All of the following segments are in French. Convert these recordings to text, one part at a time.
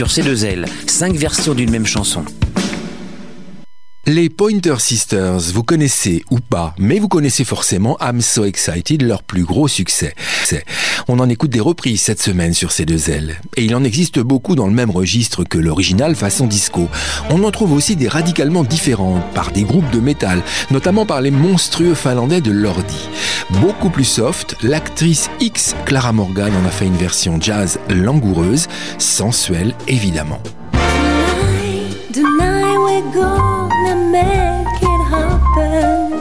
sur C2L. 5 versions d'une même chanson. Les Pointer Sisters, vous connaissez ou pas, mais vous connaissez forcément I'm So Excited, leur plus gros succès. On en écoute des reprises cette semaine sur C2L. Et il en existe beaucoup dans le même registre que l'original façon disco. On en trouve aussi des radicalement différentes par des groupes de métal, notamment par les monstrueux finlandais de Lordi. Beaucoup plus soft, l'actrice X Clara Morgan en a fait une version jazz langoureuse, sensuelle évidemment. Tonight we're gonna make it happen.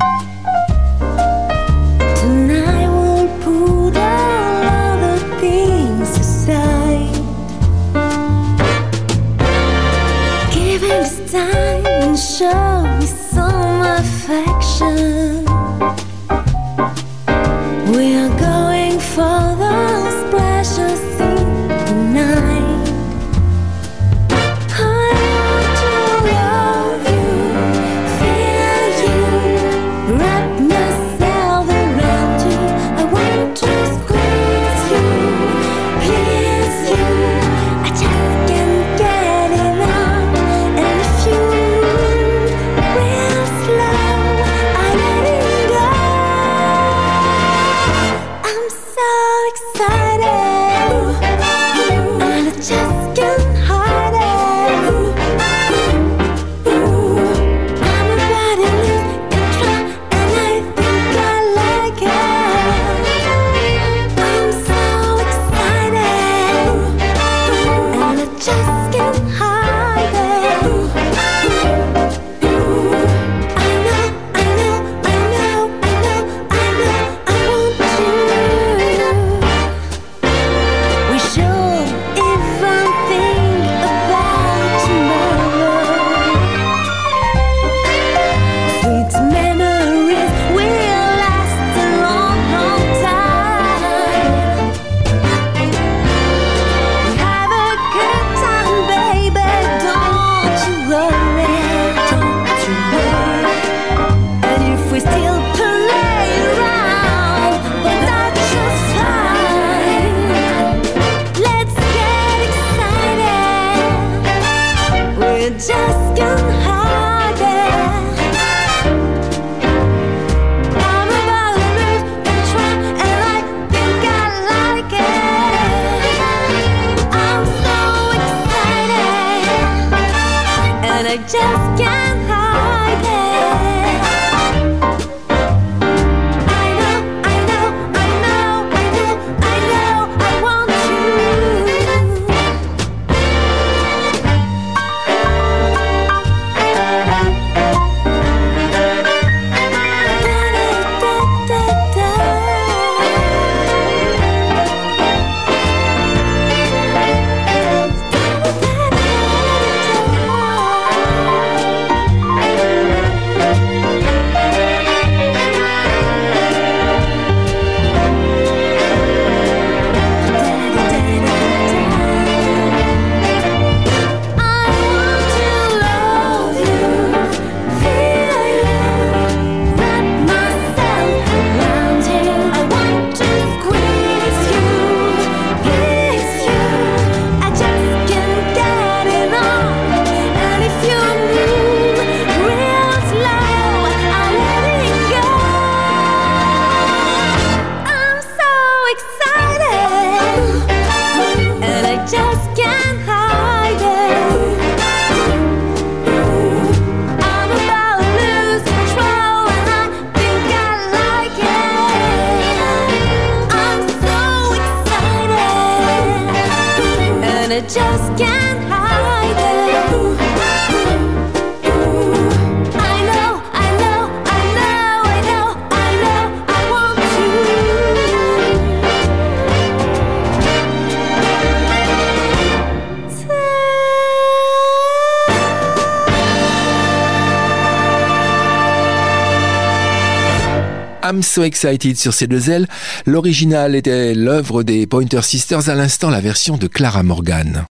Tonight we'll put all other things aside. Give it this time and show me some affection. We're going for those pleasures in the night. Just can't hide it. I know, I know, I know, I know, I know, I want I'm So Excited sur C2L. L'original était l'œuvre des Pointer Sisters, à l'instant la version de Clara Morgan.